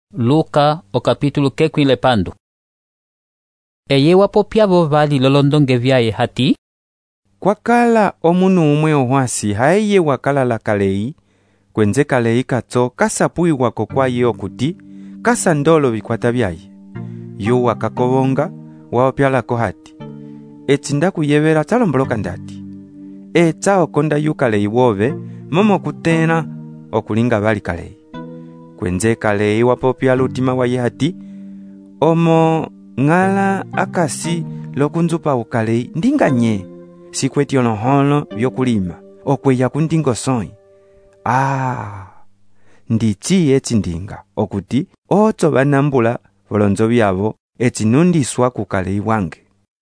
Luka o kapitulu kekwile pandu. Eye wapopyavo vali lolondonge vyaye hati. Kwakala omunu umwe ohwasi haeye wakalala kalei, kwenze kalei katso kasapuiwa kokwaye okuti, kasa ndolo bikwata byaye. Yu wakakobonga, waopyalako hati. Etsinda kuyevera talomboloka ndati. Etsa okonda yu kalei wobe, momo kutena okulinga bali kalei. Kwenze kalei wapopyala utima waye hati, omo ngala akasi lokunzupa ukalei ndinganye. Sikweti onohono byokulima, okweya kundingo soi. Ndichi etindinga, okuti, oto banambula volonzo byabo etinundiswa kukalei wange.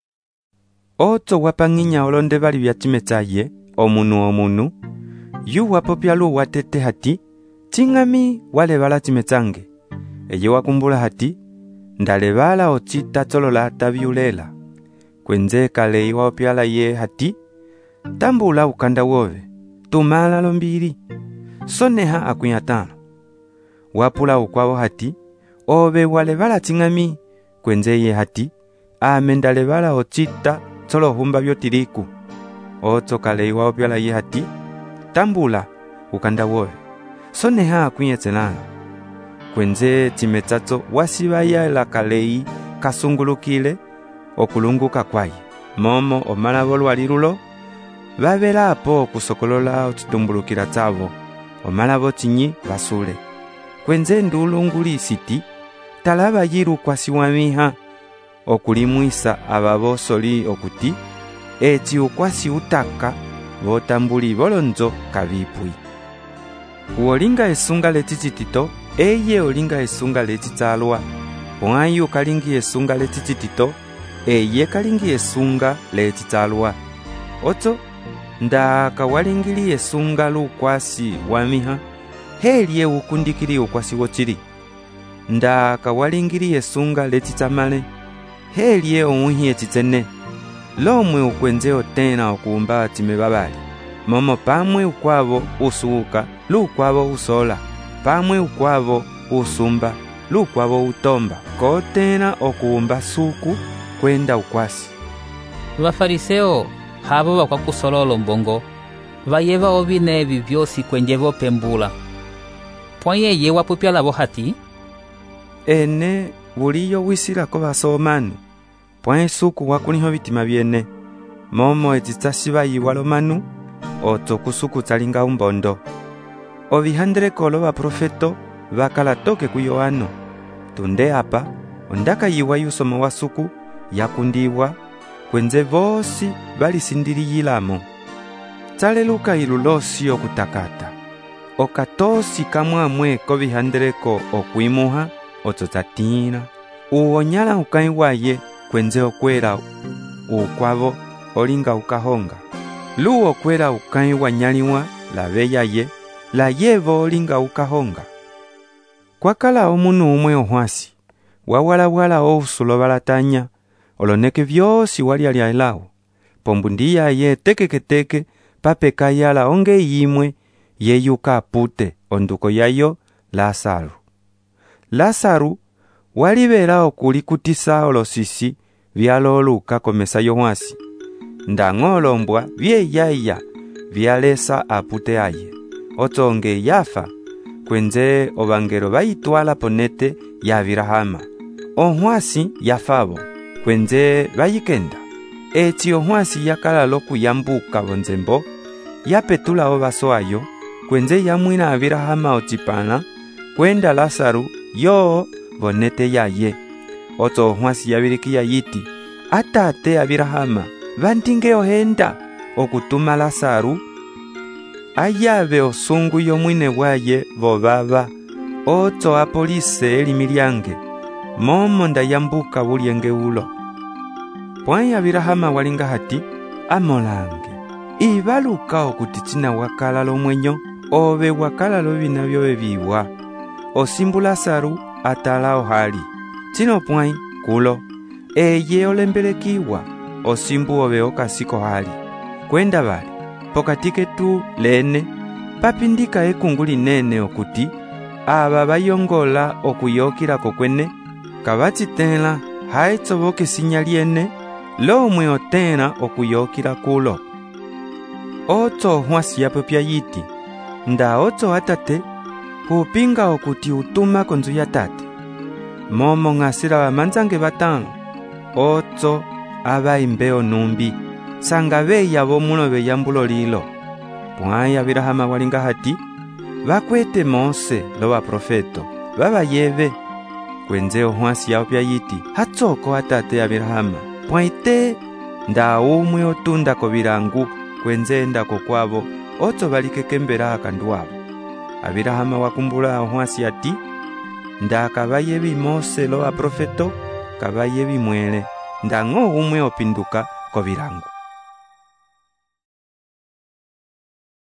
Oto wapanginya olonde bali byachimetsaye, omunu, yu wapopyalu watete hati, chingami wale bala chimetsange. Eye wakumbula hati, ndale bala ochita tolola tabiulela. Kwenze kalei waopyala ye hati, tambula ukanda wobe, tumala lombiri, soneha akunyatano. Wapula ukwabo hati, obe wale bala chingami, kwenze ye hati, amendale bala ochita tolo humba byotiriku. Oto kalei waopyala ye hati, tambula ukanda wobe, soneha akunyetsenano. Kwenze chimetsato wasibaya la kalei kasungulukile, okulunguka kwaye, momo omalabo lwalirulo, babela apo okusokolola ochitumbulukira tsabo, omalabo chinyi basule. Kwenze ndulunguli siti, talaba yiru kwasiwamiha, okulimwisa ababosoli okuti, eti ukwasi utaka, botambuli bolonzo kabipui. Uolinga esunga letichitito, eye olinga esunga letitsalwa, pwanyu kalingi esunga letititito, eye kalingi esunga letitsalwa. Oto, ndaka walingili esunga lukwasi wamiha, helie ukundikili ukwasi wochiri. Ndaka walingili esunga letitsamale, helie omuhi etitsene. Lomwe ukwenze otena okumba timebabali. Momo pamwe ukwabo usuka, lukwabo usola. Pamwe ukwabo usumba, lukwabo utomba. Kotena okumba suku, kwenda ukwasi. Vafariseo habo bakwakusololo mbongo, vayeva obine ebi byosi kwenjevo pembula. Pwanye ye wapopyala bo hati, ene buliyo wisira ko basomanu, pwanye suku wakuniho bitima byene, momo etitsasiba yiwalomanu, oto kusuku tsalinga umbondo. Obihandre kolo ba profeto, bakala toke kuyoano. Tunde apa, ondaka yiwa yusomo wa suku, yakundiwa, kwenze vosi bali sindiri yilamo. Tsaleluka ilulosi okutakata. Okatosi kamwamwe kobihandreko okwimuha, ototsatina. Uonyala ukaiwaye kwenze okwera ukwavo olinga ukahonga. Lu okwera ukaiwa nyaliwa la beyaye, la yevo olinga ukahonga. Kwakala omunu umwe ohwasi, wawala ousulo balatanya, oloneke vyosi wali aliailao. Pombundia ye tekeketeke, papeka yala onge yimwe, ye yuka apute, onduko yayo, Lasaru. Lasaru, walibera okulikutisa olosisi, vyaloluka komesa yohwasi. Ndangolombwa, vye yaya, vyalesa apute aye. Otonge yafa, kwenze obangero bayitwala ponete ya Abirahama. Ohwasi yafabo, kwenze bayikenda. Eti ohwasi yakala loku yambuka bonzembo, yapetula obaso ayo, kwenze yamwina Abirahama otipana, kwenda Lasaru, yo bonete yaye. Oto ohwasi yabirikia yiti, atate Abirahama, vantinge ohenda, okutuma Lasaru, ayabe osungu yomwine waye bobaba, oto apolise elimilyange, momo ndayambuka bulienge ulo. Pwanya Abirahama walinga hati, amolange, ibaluka okutichina wakala lomwenyo, obe wakala lobina byobe biwa, osimbu Lasaru atala ohali, chino pwany kulo, eye olembelekiwa, osimbu obe okasiko hali, kwenda bali. Pokatike tu lene, papindika ekunguli nene okuti, aba bayongola okuyokilako kwene kabatitela haitsoboke sinya lyene lomwe otela okuyokila kulo. Otso hwasi yapo pya yiti nda otso atate hupinga okuti utuma konzu ya tate. Momo ngasira bamanzange batano otso aba imbeo numbi sanga beya bomulobe yambulo lilo. Pwaya Abirahama walinga hati bakwete Mose lo baprofeto babayebe kwenzeo hwasi yao pya yiti hatsoko atate Abirahama pwaite nda umwe otunda ko birangu kwenzenda ko kwabo otso balikekembera akandu wabo. Abirahama wakumbula hwasi ati nda kabayebi Mose lo baprofeto kabayebi mwele nda ngo umwe opinduka ko birangu.